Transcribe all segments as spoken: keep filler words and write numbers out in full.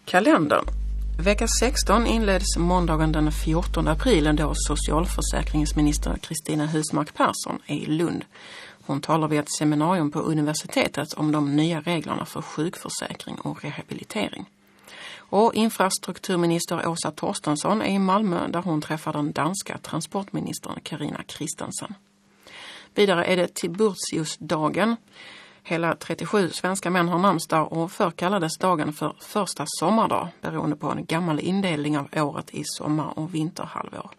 Kalendern. Vecka sexton inleds måndagen den fjortonde april då socialförsäkringsminister Kristina Husmark Persson är i Lund. Hon talar vid ett seminarium på universitetet om de nya reglerna för sjukförsäkring och rehabilitering. Och infrastrukturminister Åsa Torstensson är i Malmö där hon träffar den danska transportministern Carina Christensen. Vidare är det Tiburtiusdagen. Hela trettiosju svenska män har namnsdag och förr kallades dagen för första sommardag beroende på en gammal indelning av året i sommar- och vinterhalvår.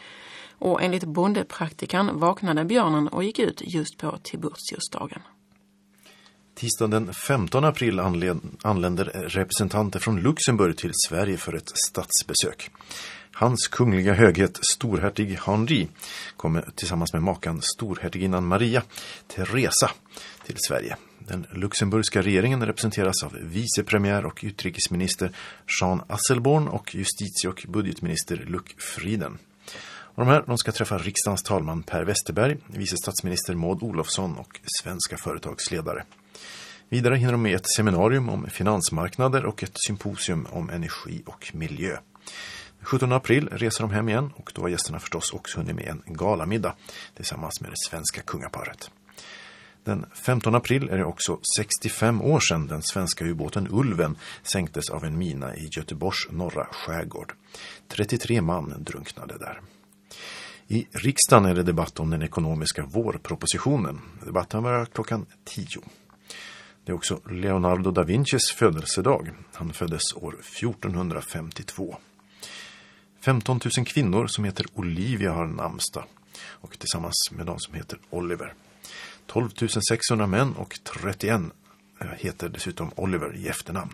Och enligt bondepraktikan vaknade björnen och gick ut just på Tiburtiusdagen. Tisdagen den femtonde april anländer representanter från Luxemburg till Sverige för ett statsbesök. Hans kungliga höghet storhertig Henri kommer tillsammans med makan storhertiginnan Maria Teresa till Sverige. Den luxemburgska regeringen representeras av vicepremiär och utrikesminister Jean Asselborn och justitie- och budgetminister Luc Frieden. Och de här de ska träffa riksdagens talman Per Westerberg, vice statsminister Maud Olofsson och svenska företagsledare. Vidare hinner de med ett seminarium om finansmarknader och ett symposium om energi och miljö. Den sjuttonde april reser de hem igen och då har gästerna förstås också hunnit med en galamiddag tillsammans med det svenska kungaparet. Den femtonde april är det också sextiofem år sedan den svenska ubåten Ulven sänktes av en mina i Göteborgs norra skärgård. trettiotre man drunknade där. I riksdagen är det debatt om den ekonomiska vårpropositionen. Debatten var klockan tio. Det är också Leonardo da Vincis födelsedag. Han föddes år fjortonhundrafemtiotvå. femton tusen kvinnor som heter Olivia har namnsdag och tillsammans med de som heter Oliver. tolv tusen sexhundra män och trettioen heter dessutom Oliver i efternamn.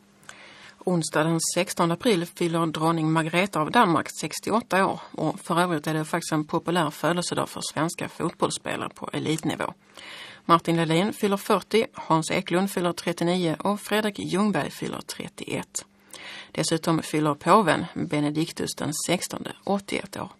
Onsdag den sextonde april fyller dronning Margrethe av Danmark sextioåtta år och för övrigt är det faktiskt en populär födelsedag för svenska fotbollsspelare på elitnivå. Martin Lelin fyller fyrtio, Hans Eklund fyller trettionio och Fredrik Ljungberg fyller trettioett. Dessutom fyller påven Benediktus den sextonde åttioett år.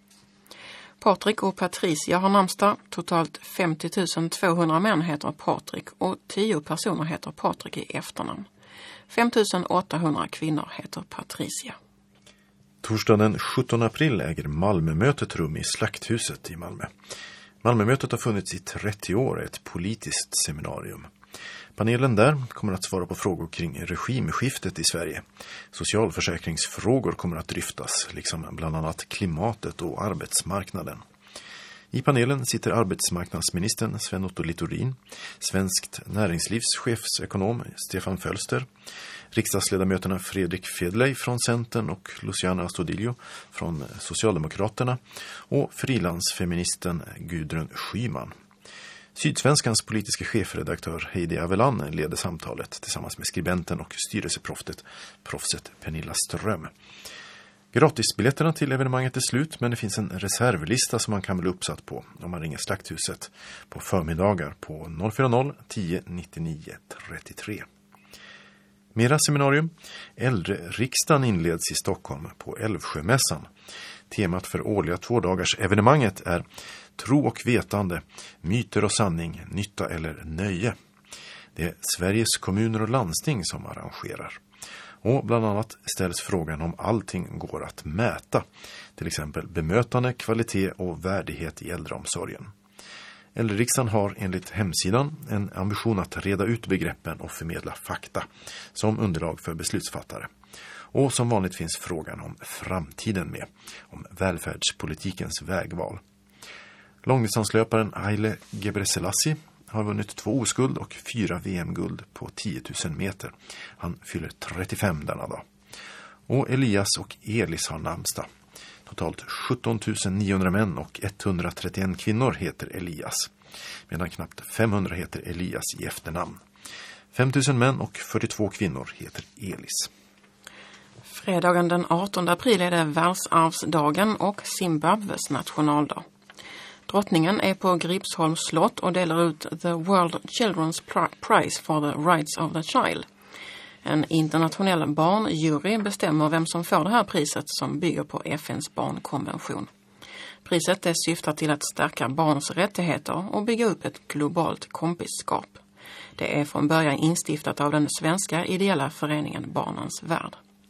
Patrik och Patricia har namnsdag. Totalt femtio tusen tvåhundra män heter Patrik och tio personer heter Patrik i efternamn. fem tusen åttahundra kvinnor heter Patricia. Torsdagen den sjuttonde april äger Malmömötet rum i Slakthuset i Malmö. Malmömötet har funnits i trettio år, ett politiskt seminarium. Panelen där kommer att svara på frågor kring regimskiftet i Sverige. Socialförsäkringsfrågor kommer att dryftas, liksom bland annat klimatet och arbetsmarknaden. I panelen sitter arbetsmarknadsministern Sven-Otto Littorin, svenskt näringslivschefsekonom Stefan Fölster, riksdagsledamöterna Fredrik Fedley från Centern och Luciana Astudillo från Socialdemokraterna och frilansfeministen Gudrun Schyman. Sydsvenskans politiska chefredaktör Heidi Avellan leder samtalet tillsammans med skribenten och styrelseproffset proffset Pernilla Ström. Gratisbiljetterna till evenemanget är slut, men det finns en reservlista som man kan bli uppsatt på om man ringer Slakthuset på förmiddagar på noll fyra noll tio nittionio trettiotre. Mera seminarium. Äldreriksdagen inleds i Stockholm på Älvsjömässan. Temat för årliga tvådagars evenemanget är tro och vetande, myter och sanning, nytta eller nöje. Det är Sveriges kommuner och landsting som arrangerar. Och bland annat ställs frågan om allting går att mäta. Till exempel bemötande, kvalitet och värdighet i äldreomsorgen. Äldreriksdagen har enligt hemsidan en ambition att reda ut begreppen och förmedla fakta som underlag för beslutsfattare. Och som vanligt finns frågan om framtiden med, om välfärdspolitikens vägval. Långdistanslöparen Haile Gebrselassie har vunnit två oskuld och fyra V M-guld på tio tusen meter. Han fyller trettiofem denna dag. Och Elias och Elis har namnsdag. Totalt sjutton tusen niohundra män och etthundratrettioen kvinnor heter Elias, medan knappt femhundra heter Elias i efternamn. fem tusen män och fyrtiotvå kvinnor heter Elis. Fredagen den artonde april är det världsarvsdagen och Zimbabwes nationaldag. Drottningen är på Gripsholms slott och delar ut The World Children's Prize for the Rights of the Child. En internationell barnjury bestämmer vem som får det här priset som bygger på F N:s barnkonvention. Priset är syftar till att stärka barns rättigheter och bygga upp ett globalt kompisskap. Det är från början instiftat av den svenska ideella föreningen Barnens Värld.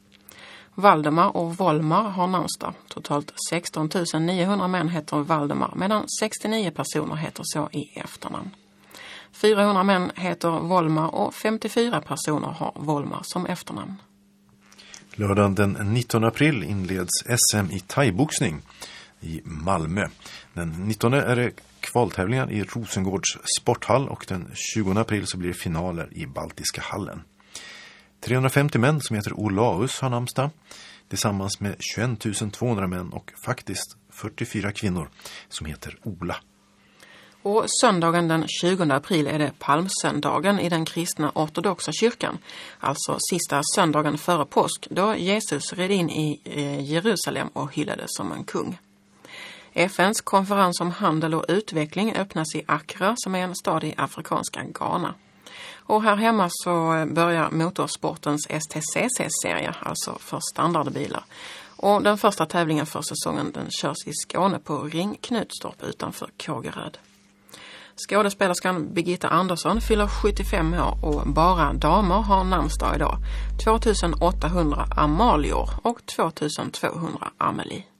Valdemar och Volmar har namnsdag. Totalt sexton tusen niohundra män heter Valdemar medan sextionio personer heter så i efternamn. fyrahundra män heter Volmar och femtiofyra personer har Volmar som efternamn. Lördagen den nittonde april inleds S M i thaiboxning i Malmö. Den nittonde är det kvaltävlingar i Rosengårds sporthall och den tjugonde april så blir det finaler i Baltiska hallen. trehundrafemtio män som heter Olaus har namnsdag tillsammans med tjugoett tusen tvåhundra män och faktiskt fyrtiofyra kvinnor som heter Ola. Och söndagen den tjugonde april är det palmsöndagen i den kristna ortodoxa kyrkan. Alltså sista söndagen före påsk då Jesus red in i Jerusalem och hyllades som en kung. F N:s konferens om handel och utveckling öppnas i Accra som är en stad i afrikanska Ghana. Och här hemma så börjar motorsportens S T C C-serie, alltså för standardbilar. Och den första tävlingen för säsongen den körs i Skåne på Ring Knutstorp utanför Kågeröd. Skådespelerskan Birgitta Andersson fyller sjuttiofem år och bara damer har namnsdag idag. tvåtusen åttahundra Amalior och tvåtusen tvåhundra Amelie.